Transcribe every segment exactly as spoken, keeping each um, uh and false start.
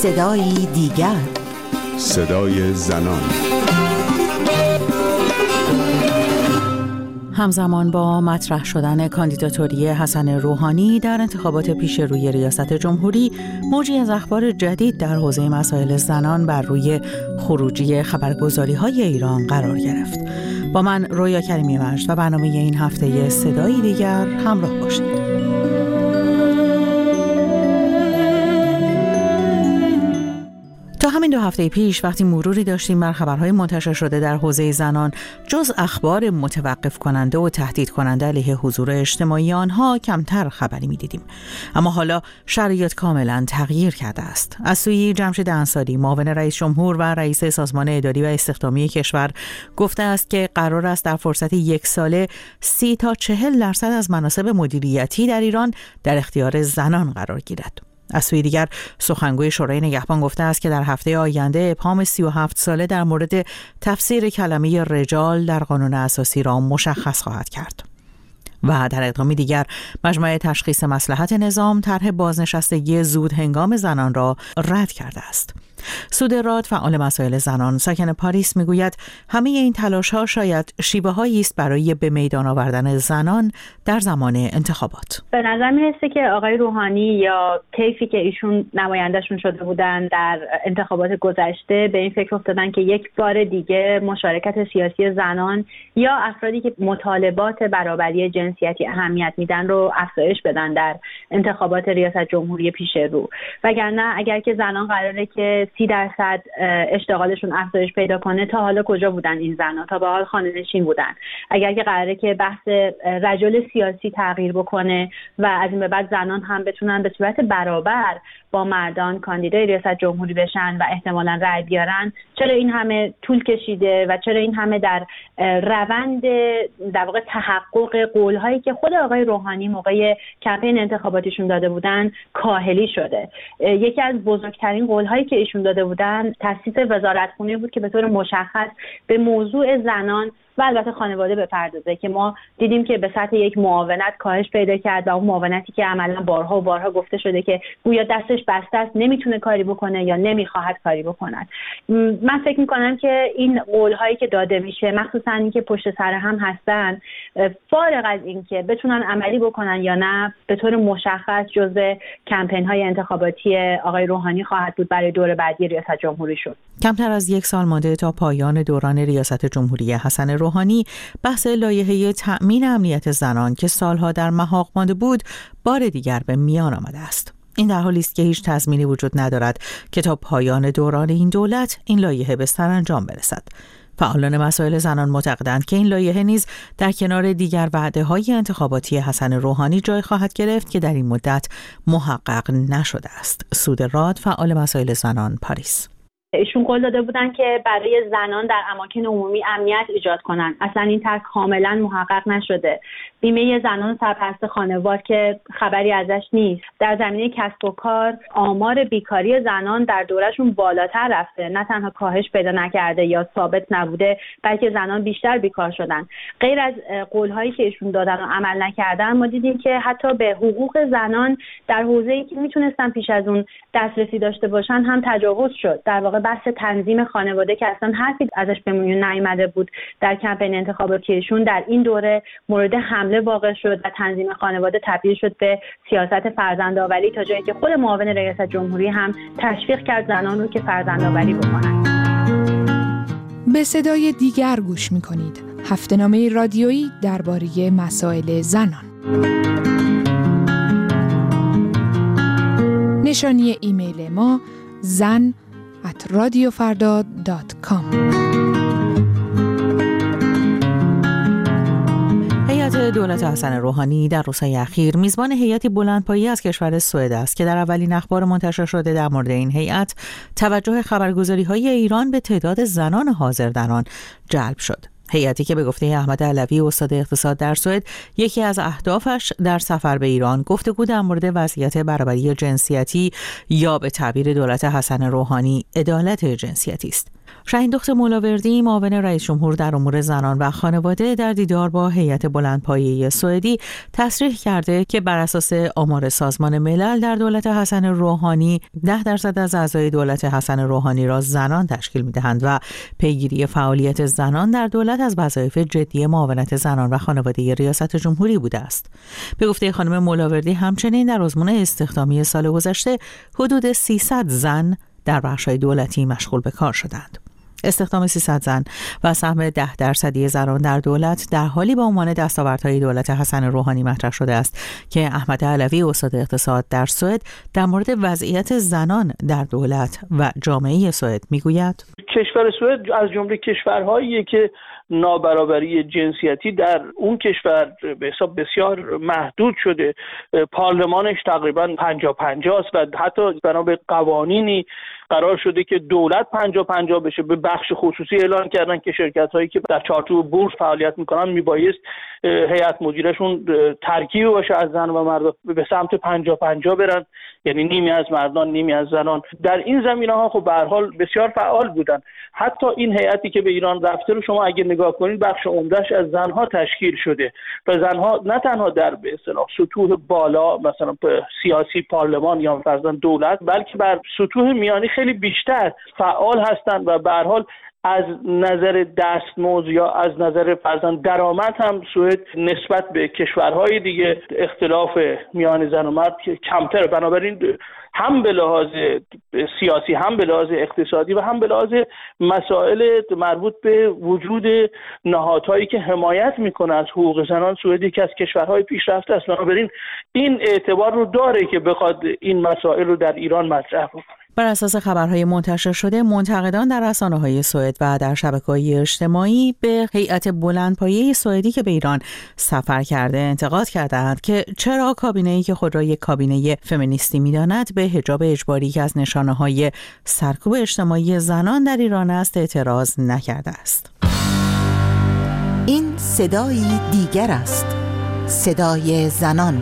صدایی دیگر، صدای زنان. همزمان با مطرح شدن کاندیداتوری حسن روحانی در انتخابات پیش روی ریاست جمهوری، موجی از اخبار جدید در حوزه مسائل زنان بر روی خروجی خبرگزاری‌های ایران قرار گرفت. با من رویا کریمی مجد و برنامه این هفته صدایی دیگر همراه باشید. تا همین دو هفته پیش وقتی مروری داشتیم بر خبرهای منتشر شده در حوزه زنان، جز اخبار متوقف کننده و تهدید کننده علیه حضور اجتماعی آنها کمتر خبری می‌دیدیم. اما حالا شرایط کاملا تغییر کرده است. از سوی جمشید انصاری، معاون رئیس جمهور و رئیس سازمان اداری و استخدامی کشور، گفته است که قرار است در فرصت یک ساله سی تا چهل درصد از مناصب مدیریتی در ایران در اختیار زنان قرار گیرد. از سوی دیگر سخنگوی شورای نگهبان گفته است که در هفته آینده ابهام سی و هفت ساله در مورد تفسیر کلمه رجال در قانون اساسی را مشخص خواهد کرد. و در ادغامی دیگر مجمع تشخیص مصلحت نظام طرح بازنشستگی زود هنگام زنان را رد کرده است. سود راد، فعال مسائل زنان ساکن پاریس، میگوید همه این تلاش‌ها شاید شیوه‌هایی است برای به میدان آوردن زنان در زمان انتخابات. به نظر میرسه که آقای روحانی یا طیفی که ایشون نمایندهشون شده بودن در انتخابات گذشته به این فکر افتادن که یک بار دیگه مشارکت سیاسی زنان یا افرادی که مطالبات برابری جنسیتی اهمیت میدن رو افزایش بدن در انتخابات ریاست جمهوری پیش رو. وگرنه اگر که زنان قراره که سی درصد اشتغالشون افزایش پیدا کنه، تا حالا کجا بودن این زنان؟ تا به حال خانه‌نشین بودن. اگر که قراره که بحث رجل سیاسی تغییر بکنه و از این به بعد زنان هم بتونن به صورت برابر با مردان کاندیدای ریاست جمهوری بشن و احتمالاً رأی بیارن، چرا این همه طول کشیده و چرا این همه در روند در واقع تحقق قول‌هایی که خود آقای روحانی موقع کمپین انتخاباتیشون داده بودن کاهلی شده؟ یکی از بزرگترین قول‌هایی که ایشون داده بودن تأسیس وزارتخونه بود که به طور مشخص به موضوع زنان و البته خانواده بپردازه، که ما دیدیم که به سطح یک معاونت کاهش پیدا کرد و اون معاونتی که عملاً بارها و بارها گفته شده که گویا دستش بسته است، نمیتونه کاری بکنه یا نمیخواهد کاری بکند. من فکر میکنم که این قول‌هایی که داده میشه، مخصوصاً این که پشت سر هم هستن، فارغ از این که بتونن عملی بکنن یا نه، به طور مشخص جزء کمپین‌های انتخاباتی آقای روحانی خواهد بود برای دور بعدی ریاست جمهوری شد. کمتر از یک سال مانده تا پایان دوران ریاست جمهوری حسن روحانی، بحث لایحه تأمین امنیت زنان که سالها در محاق مانده بود بار دیگر به میان آمده است. این در حالی است که هیچ تضمینی وجود ندارد که تا پایان دوران این دولت این لایحه به سرانجام برسد. فعالان مسائل زنان معتقدند که این لایحه نیز در کنار دیگر وعده‌های انتخاباتی حسن روحانی جای خواهد گرفت که در این مدت محقق نشده است. سود راد، فعال مسائل زنان، پاریس. ایشون قول داده بودن که برای زنان در اماکن عمومی امنیت ایجاد کنن. اصلا این طرح کاملا محقق نشده. بیمه زنان سرپرست خانوار که خبری ازش نیست. در زمینه کسب و کار آمار بیکاری زنان در دورشون بالاتر رفته، نه تنها کاهش پیدا نکرده یا ثابت نبوده، بلکه زنان بیشتر بیکار شدن. غیر از قول‌هایی که ایشون دادن و عمل نکردن، ما دیدیم که حتی به حقوق زنان در حوزه‌ای که میتونستن پیش از اون دسترسی داشته باشن هم تجاوز شد. در واقع بحث تنظیم خانواده که اصلا حرفی ازش به میون نیامده بود در کمپین انتخاباتیشون، در این دوره مورد حمله واقع شد و تنظیم خانواده تبدیل شد به سیاست فرزندآوری، تا جایی که خود معاون ریاست جمهوری هم تشویق کرد زنان رو که فرزندآوری بکنن. به صدای دیگر گوش می‌کنید. هفته‌نامه رادیویی درباره مسائل زنان. نشانی ایمیل ما زن ات رادیو فردا دات کام. هیئت دولت حسن روحانی در روزهای اخیر میزبان هیئتی بلندپایه از کشور سوئد است که در اولین اخبار منتشر شده در مورد این هیئت توجه خبرگزاری‌های ایران به تعداد زنان حاضر در آن جلب شد. هیئتی که به گفته احمد علوی، استاد اقتصاد در سوئد، یکی از اهدافش در سفر به ایران گفتگو در مورد وضعیت برابری جنسیتی یا به تعبیر دولت حسن روحانی عدالت جنسیتی است. شاهین دخت مولاوردی، معاون رئیس جمهور در امور زنان و خانواده، در دیدار با هیئت بلندپایه سوئدی تصریح کرده که بر اساس آمار سازمان ملل در دولت حسن روحانی ده درصد از اعضای دولت حسن روحانی را زنان تشکیل می‌دهند و پیگیری فعالیت زنان در دولت از وظایف جدی معاونت زنان و خانواده ریاست جمهوری بوده است. به گفته خانم مولاوردی، همچنین در آزمون استخدامی سال گذشته حدود سیصد زن در بخش‌های دولتی مشغول به کار شدند. استخدام سیصد زن و سهم ده درصدی زنان در دولت در حالی به عنوان دستاوردهای دولت حسن روحانی مطرح شده است که احمد علوی، استاد اقتصاد در سوئد، در مورد وضعیت زنان در دولت و جامعه سوئد میگوید: کشور سوئد از جمله کشورهاییه که نابرابری جنسیتی در اون کشور به حساب بسیار محدود شده. پارلمانش تقریبا پنجاه پنجاه است و حتی بنا به قوانینی قرار شده که دولت پنجاه پنجاه بشه. به بخش خصوصی اعلان کردن که شرکت هایی که در چارچوب بورس فعالیت میکنن میبایست هیئت مدیرشون ترکیبی باشه از زن و مرد، به سمت پنجاه پنجاه برن، یعنی نیمی از مردان نیمی از زنان. در این زمینه ها خب به هر حال بسیار فعال بودن. حتی این هیئتی که به ایران رفته رو شما اگه نگاه کنید بخش عمدهش از زنها تشکیل شده و زنها نه تنها در به اصطلاح سطوح بالا مثلا سیاسی پارلمان یا مثلا دولت، بلکه بر سطوح میانی خیلی بیشتر فعال هستند و به هر حال از نظر دستمزد یا از نظر فرضاً درآمد هم سوئد نسبت به کشورهای دیگه اختلاف میان زن و مرد کمتر. بنابراین هم به لحاظ سیاسی، هم به لحاظ اقتصادی و هم به لحاظ مسائل مربوط به وجود نهادهایی که حمایت میکنه از حقوق زنان، سوئد یکی از کشورهای پیشرفته است. بنابراین این اعتبار رو داره که بخواد این مسائل رو در ایران مطرح کنه. بر اساس خبرهای منتشر شده، منتقدان در رسانه‌های سوئد و در شبکه‌های اجتماعی به هیئت بلندپایه سوئدی که به ایران سفر کرده انتقاد کردند که چرا کابینه‌ای که خود را یک کابینه فمینیستی می‌داند به حجاب اجباری که از نشانه‌های سرکوب اجتماعی زنان در ایران است اعتراض نکرده است. این صدای دیگر است، صدای زنان.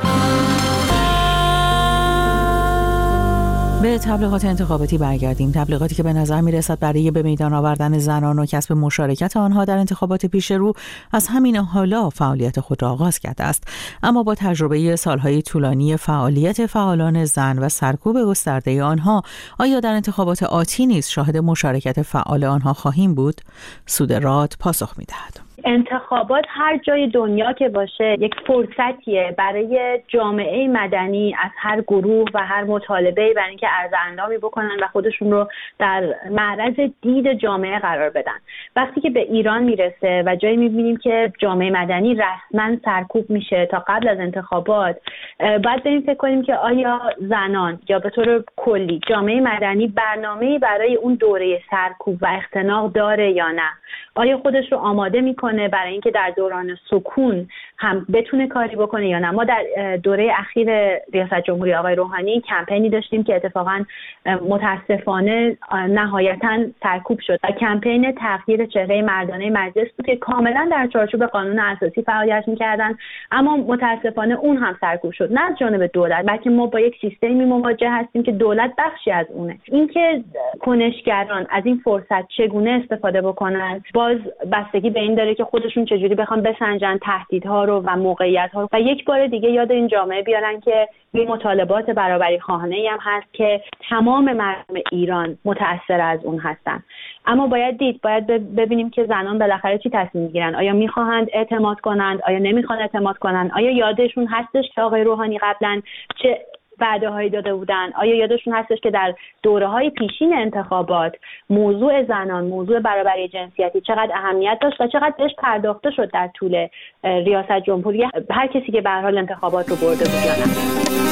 به تبلیغات انتخاباتی برگردیم. تبلیغاتی که به نظر می‌رسد برای به میدان آوردن زنان و کسب مشارکت آنها در انتخابات پیش رو از همین حالا فعالیت خود را آغاز کرده است. اما با تجربه سالهای طولانی فعالیت فعالان زن و سرکوب گسترده آنها، آیا در انتخابات آتی نیز شاهد مشارکت فعال آنها خواهیم بود؟ سودراد پاسخ می‌دهد. انتخابات هر جای دنیا که باشه یک فرصتیه برای جامعه مدنی از هر گروه و هر مطالبه‌ای برای اینکه عرض اندامی بکنن و خودشون رو در معرض دید جامعه قرار بدن. وقتی که به ایران میرسه و جایی میبینیم که جامعه مدنی رسما سرکوب میشه تا قبل از انتخابات، باید بریم فکر کنیم که آیا زنان یا به طور کلی جامعه مدنی برنامه‌ای برای اون دوره سرکوب و اختناق داره یا نه؟ آیا خودش رو آماده میکنه برای اینکه در دوران سکون هم بتونه کاری بکنه یا نه؟ ما در دوره اخیر ریاست جمهوری آقای روحانی کمپینی داشتیم که اتفاقا متاسفانه نهایتاً سرکوب شد و کمپین تغییر چهره مردانه مجلس بود که کاملا در چارچوب قانون اساسی فعالیت میکردن، اما متاسفانه اون هم سرکوب شد، نه از جانب دولت بلکه ما با یک سیستمی مواجه هستیم که دولت بخشی از اونه. اینکه کنشگران از این فرصت چگونه استفاده بکنن باز بستگی به این داره که خودشون چجوری بخوان بسنجن تهدیدها رو و موقعیت‌ها رو و یک بار دیگه یاد این جامعه بیارن که این مطالبات برابری خواهانه‌ای هم هست که تمام مردم ایران متأثر از اون هستن. اما باید دید، باید ببینیم که زنان بالاخره چی تصمیم میگیرن. آیا میخواهند اعتماد کنند؟ آیا نمیخوان اعتماد کنند؟ آیا یادشون هستش که آقای روحانی قبلا چه وعده هایی داده بودن؟ آیا یادشون هستش که در دوره های پیشین انتخابات موضوع زنان، موضوع برابری جنسیتی چقدر اهمیت داشت و چقدر بهش پرداخته شد در طول ریاست جمهوری هر کسی که به هر حال انتخابات رو برده بود یا نه؟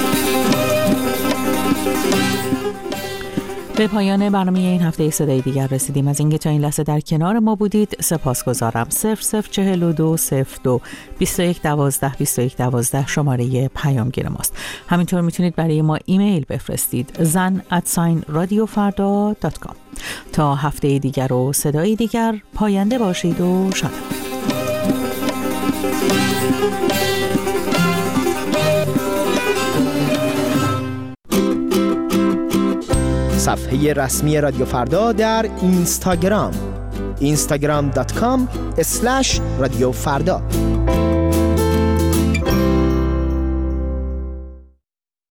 به پایان برنامه این هفته صدای دیگر رسیدیم. از اینکه تا این لحظه در کنار ما بودید سپاسگزارم. صفر صفر چهل و دو صفر دو بیست و یک دوازده بیست و یک دوازده شماره پیامگیر ماست. همینطور میتونید برای ما ایمیل بفرستید زن ات ساین رادیو فردا دات کام. تا هفته دیگر و صدای دیگر، پاینده باشید و شاد. صفحه رسمی رادیو فردا در اینستاگرام اینستاگرام دات کام اسلش رادیو فردا.